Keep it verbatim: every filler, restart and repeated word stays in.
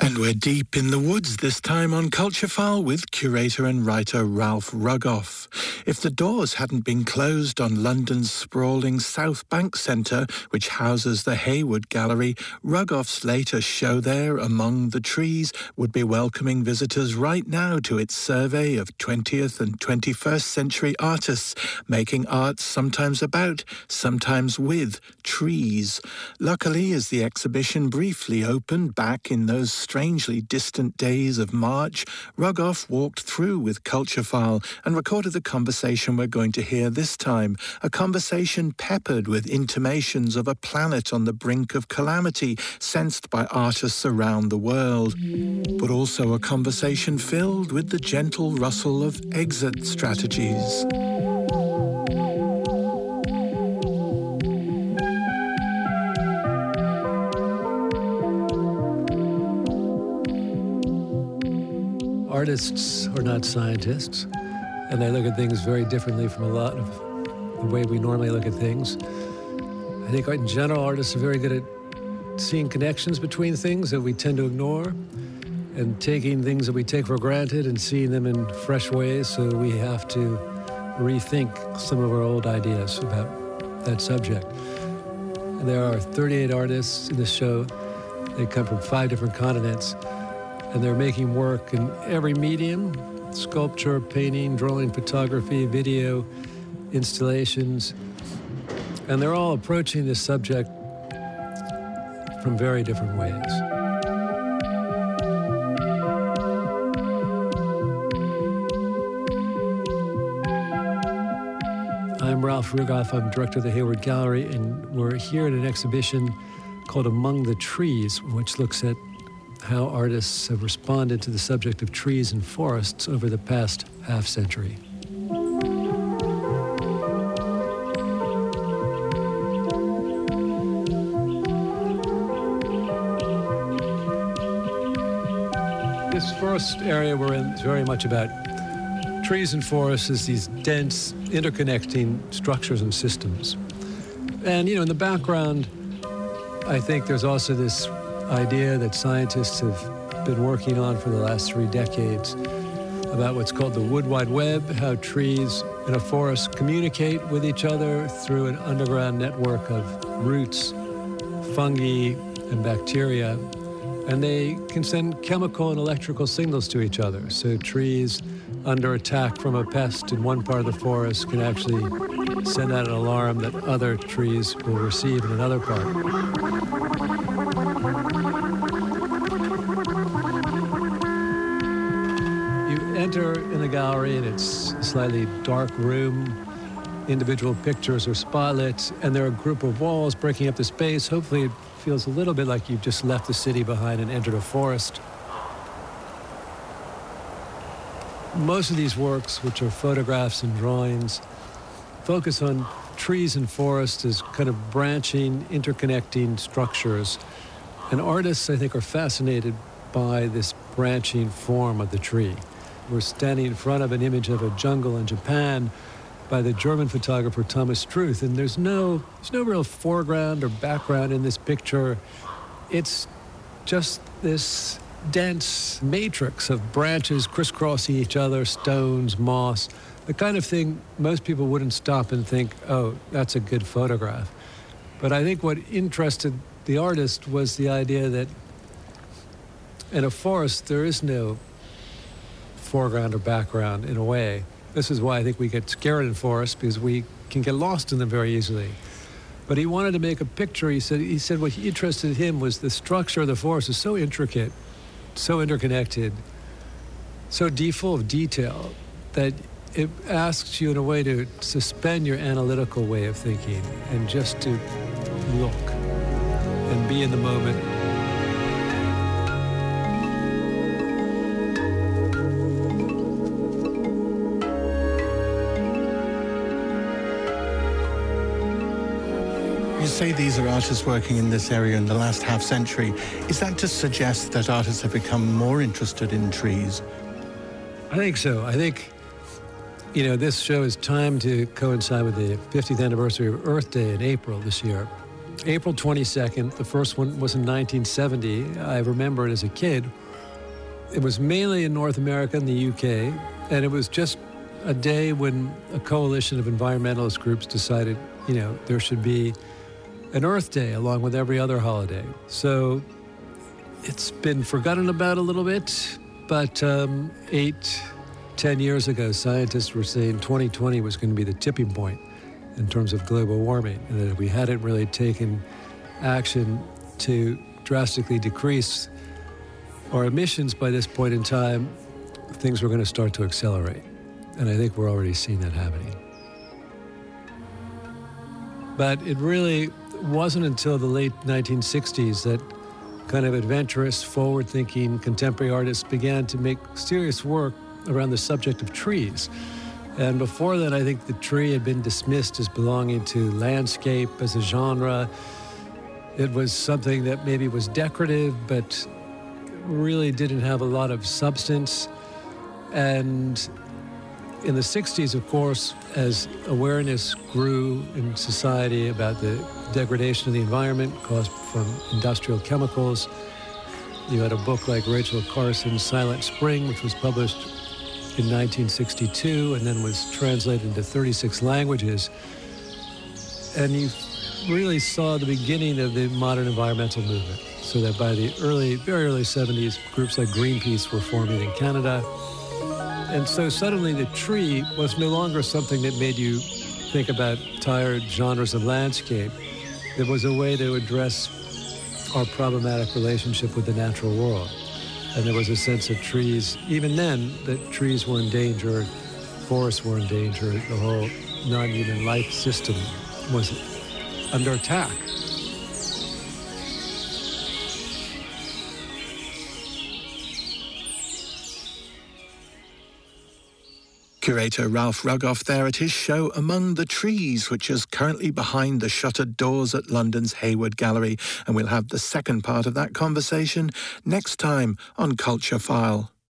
And we're deep in the woods this time on Culture File with curator and writer Ralph Rugoff. If the doors hadn't been closed on London's sprawling South Bank Centre, which houses the Hayward Gallery, Rugoff's latest show there, Among the Trees, would be welcoming visitors right now to its survey of twentieth and twenty-first century artists, making art sometimes about, sometimes with, trees. Luckily, as the exhibition briefly opened back in those strangely distant days of March, Rugoff walked through with Culture File and recorded the conversation we're going to hear this time, a conversation peppered with intimations of a planet on the brink of calamity sensed by artists around the world, but also a conversation filled with the gentle rustle of exit strategies. Artists are not scientists, and they look at things very differently from a lot of the way we normally look at things. I think in general, artists are very good at seeing connections between things that we tend to ignore, and taking things that we take for granted and seeing them in fresh ways, so we have to rethink some of our old ideas about that subject. And there are thirty-eight artists in this show. They come from five different continents, and they're making work in every medium: sculpture, painting, drawing, photography, video, installations. And they're all approaching this subject from very different ways. I'm Ralph Rugoff. I'm director of the Hayward Gallery, and we're here at an exhibition called Among the Trees, which looks at how artists have responded to the subject of trees and forests over the past half century. This first area we're in is very much about trees and forests as these dense, interconnecting structures and systems. And, you know, in the background, I think there's also this idea that scientists have been working on for the last three decades about what's called the Wood Wide Web, how trees in a forest communicate with each other through an underground network of roots, fungi, and bacteria. And they can send chemical and electrical signals to each other. So trees under attack from a pest in one part of the forest can actually send out an alarm that other trees will receive in another part. Enter in the gallery, and it's a slightly dark room. Individual pictures are spotlit, and there are a group of walls breaking up the space. Hopefully it feels a little bit like you've just left the city behind and entered a forest. Most of these works, which are photographs and drawings, focus on trees and forests as kind of branching, interconnecting structures. And artists, I think, are fascinated by this branching form of the tree. We're standing in front of an image of a jungle in Japan by the German photographer Thomas Struth, and there's no, there's no real foreground or background in this picture. It's just this dense matrix of branches crisscrossing each other, stones, moss, the kind of thing most people wouldn't stop and think, oh, that's a good photograph. But I think what interested the artist was the idea that in a forest there is no foreground or background in a way. This is why I think we get scared in forests, because we can get lost in them very easily. But he wanted to make a picture. He said, he said what interested him was the structure of the forest is so intricate, so interconnected, so deep, full of detail, that it asks you in a way to suspend your analytical way of thinking and just to look and be in the moment. You say these are artists working in this area in the last half century. Is that to suggest that artists have become more interested in trees? I think so. I think, you know, this show is timed to coincide with the fiftieth anniversary of Earth Day in April this year. April twenty-second. The first one was in nineteen seventy. I remember it as a kid. It was mainly in North America and the U K, and it was just a day when a coalition of environmentalist groups decided, you know, there should be an Earth Day along with every other holiday. So it's been forgotten about a little bit, but um, eight, ten years ago, scientists were saying twenty twenty was going to be the tipping point in terms of global warming, and that if we hadn't really taken action to drastically decrease our emissions by this point in time, things were going to start to accelerate. And I think we're already seeing that happening. But it really wasn't until the late nineteen sixties that kind of adventurous, forward-thinking contemporary artists began to make serious work around the subject of trees. And before that, I think the tree had been dismissed as belonging to landscape as a genre. It was something that maybe was decorative, but really didn't have a lot of substance. And in the sixties, of course, as awareness grew in society about the degradation of the environment caused from industrial chemicals, you had a book like Rachel Carson's Silent Spring, which was published in nineteen sixty-two and then was translated into thirty-six languages. And you really saw the beginning of the modern environmental movement, so that by the early, very early seventies, groups like Greenpeace were forming in Canada. And so suddenly the tree was no longer something that made you think about tired genres of landscape. It was a way to address our problematic relationship with the natural world. And there was a sense of trees, even then, that trees were endangered, forests were endangered, the whole non-human life system was under attack. Curator Ralph Rugoff there at his show Among the Trees, which is currently behind the shuttered doors at London's Hayward Gallery. And we'll have the second part of that conversation next time on Culture File.